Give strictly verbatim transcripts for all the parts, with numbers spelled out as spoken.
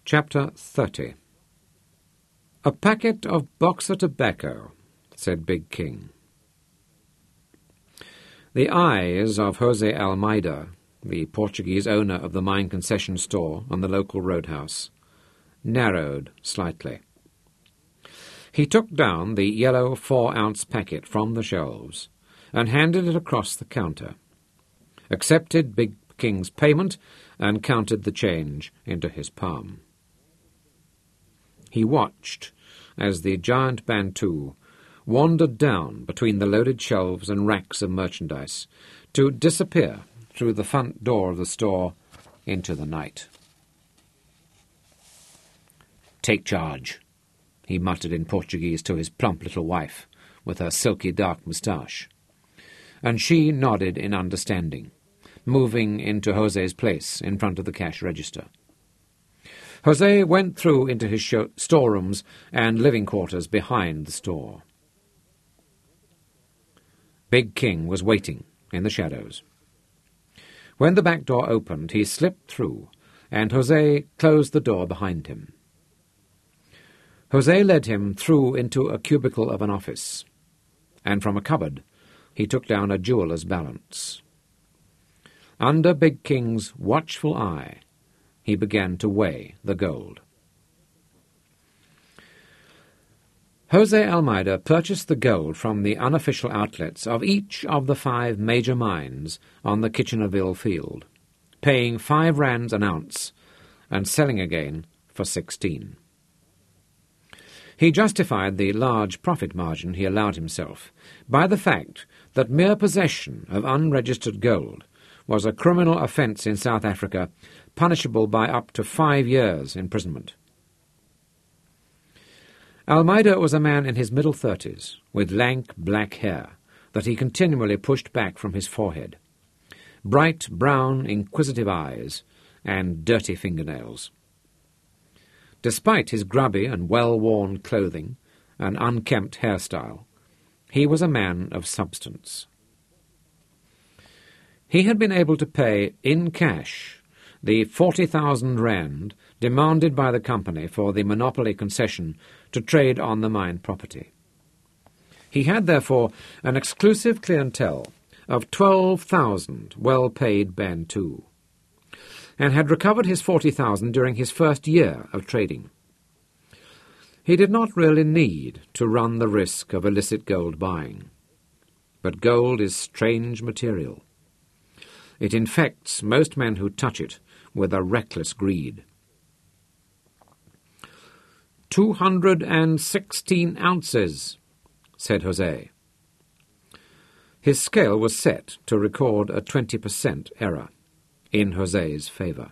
Chapter thirty. "A packet of Boxer tobacco," said Big King. The eyes of José Almeida, the Portuguese owner of the mine concession store on the local roadhouse, narrowed slightly. He took down the yellow four-ounce packet from the shelves and handed it across the counter, accepted Big King's payment, and counted the change into his palm. He watched as the giant Bantu wandered down between the loaded shelves and racks of merchandise to disappear through the front door of the store into the night. "Take charge," he muttered in Portuguese to his plump little wife with her silky dark moustache, and she nodded in understanding, moving into José's place in front of the cash register. José went through into his show storerooms and living quarters behind the store. Big King was waiting in the shadows. When the back door opened, he slipped through, and José closed the door behind him. José led him through into a cubicle of an office, and from a cupboard he took down a jeweller's balance. Under Big King's watchful eye, he began to weigh the gold. José Almeida purchased the gold from the unofficial outlets of each of the five major mines on the Kitchenerville field, paying five rands an ounce and selling again for sixteen. He justified the large profit margin he allowed himself by the fact that mere possession of unregistered gold was a criminal offence in South Africa, punishable by up to five years' imprisonment. Almeida was a man in his middle thirties, with lank black hair that he continually pushed back from his forehead, bright brown inquisitive eyes, and dirty fingernails. Despite his grubby and well-worn clothing and unkempt hairstyle, he was a man of substance. He had been able to pay in cash the forty thousand rand demanded by the company for the monopoly concession to trade on the mine property. He had, therefore, an exclusive clientele of twelve thousand well-paid Bantu, and had recovered his forty thousand during his first year of trading. He did not really need to run the risk of illicit gold buying, but gold is strange material. It infects most men who touch it with a reckless greed. Two hundred and sixteen ounces, said José. His scale was set to record a twenty percent error in José's favour.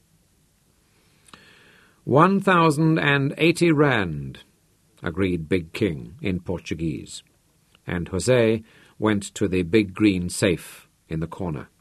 One thousand and eighty rand, agreed Big King in Portuguese, and José went to the big green safe in the corner.